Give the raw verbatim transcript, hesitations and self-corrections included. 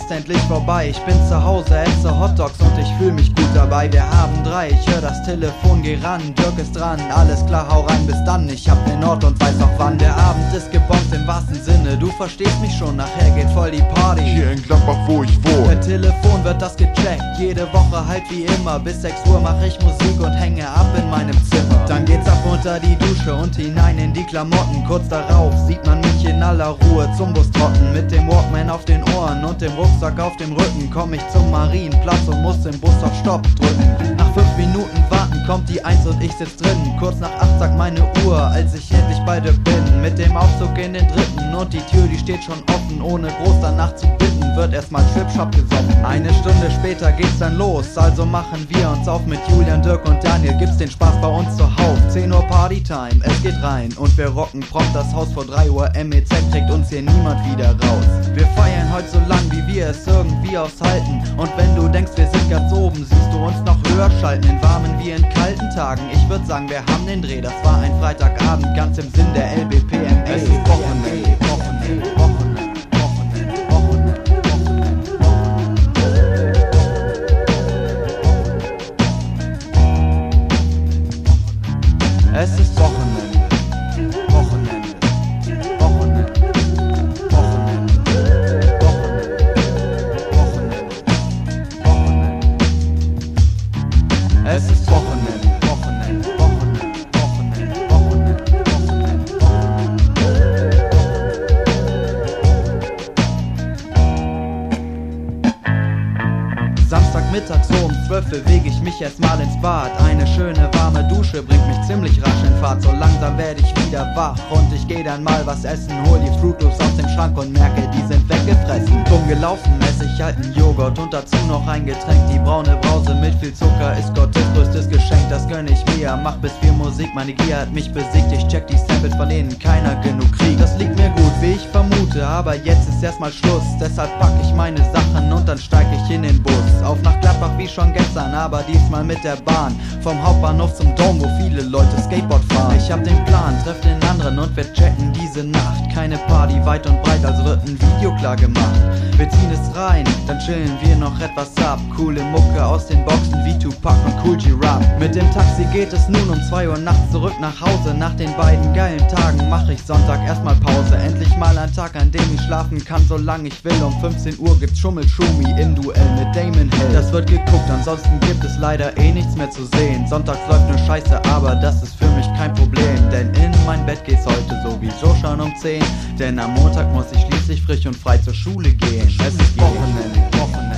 ist endlich vorbei. Ich bin zu Hause, esse Hotdogs und ich fühl mich gut dabei. Wir haben drei, ich hör das Telefon, geh ran, Dirk ist dran. Alles klar, hau rein, bis dann, ich hab den Ort und weiß auch wann. Der Abend ist gebombt im wahrsten Sinne, du verstehst mich schon, nachher geht voll die Party. Hier in Gladbach, wo ich wohne. Per Telefon wird das gecheckt, jede Woche halt wie immer. Bis sechs Uhr mach ich Musik und hänge ab in meinem Zimmer. Dann geht's ab unter die Dusche und hinein in die Klamotten. Kurz darauf sieht man mich in aller Ruhe zum Bus trotten. Mit dem Walkman auf den Ohren und dem Rucksack auf dem Rücken komm ich zum Marienplatz und muss im Bus auf Stopp drücken. Nach fünf Minuten warten kommt die Eins und ich sitz drin. Kurz nach acht sagt meine Uhr, als ich endlich bei dir bin. Mit dem Aufzug in den dritten und die Tür, die steht schon offen. Ohne groß danach zu bitten, wird erstmal Schwipschwapp gesoffen. Eine Stunde später geht's dann los, also machen wir uns auf mit Julian, Dirk und Daniel. Gibt's den Spaß bei uns zuhauf. zehn Uhr Partytime, es geht rein und wir rocken prompt das Haus vor drei Uhr. M E Z kriegt uns hier niemand wieder raus. Wir feiern heute so lang, wie wir es irgendwie aushalten. Und wenn du denkst, wir sind ganz oben, siehst du uns noch höher schalten. In warmen wie in kalten Tagen. Ich würd sagen, wir haben den Dreh. Das war ein Freitagabend, ganz im Sinn der L B P M A. Es ist Wochenende, Wochenende, Wochenende, Wochenende, Wochenende, Wochenende. Es ist Wochenende, Wochenende, Wochenende, Wochenende, Wochenende, Wochenende. Es ist Wochenende, Wochenende, Wochenende, Wochenende, Wochenende, Wochenende, Wochenende. Samstagmittags so um zwölf bewege ich mich erstmal ins Bad. Eine schöne warme Dusche bringt mich ziemlich rasch in Fahrt. So langsam werde ich wieder wach und ich geh dann mal was essen. Hol die Fruit Loops aus dem Schrank und merke, die sind weggefressen. Dumm gelaufen, esse ich halt einen Joghurt und dazu noch ein Getränk. Die braune Brause mit viel Zucker ist Gottes größtes Geschenk. Das gönn ich mir, mach bis vier Musik. Meine Gier hat mich besiegt, ich check die Samples, von denen keiner genug kriegt. Das liegt mir gut, wie ich vermute, aber jetzt ist erstmal Schluss. Deshalb pack ich meine Sachen und dann steig ich in den Bus. Auf nach Gladbach wie schon gestern, aber diesmal mit der Bahn. Vom Hauptbahnhof zum Dom, wo viele Leute Skateboard fahren. Ich hab den Plan, treff den anderen und wir checken diese Nacht. Keine Party weit und breit, also wird ein Video klar gemacht. Wir ziehen es rein, dann chillen wir noch etwas ab. Coole Mucke aus den Boxen wie Tupac und Cool G-Rap. Mit dem Taxi geht es nun um zwei Uhr nachts zurück nach Hause. Nach den beiden geilen Tagen mach ich Sonntag erstmal Pause. Endlich mal ein Tag, an dem ich schlafen kann, solange ich will. Um fünfzehn Uhr gibt's Schummelschumi im Duell mit Damon Hill. Das wird geguckt, ansonsten gibt es leider eh nichts mehr zu sehen. Sonntags läuft nur Scheiße, aber das ist für mich kein Problem. Denn in mein Bett geht's heute sowieso schon um zehn. Denn am Montag muss ich schließlich frisch und frei zur Schule gehen. Es ist Wochenende, Wochenende.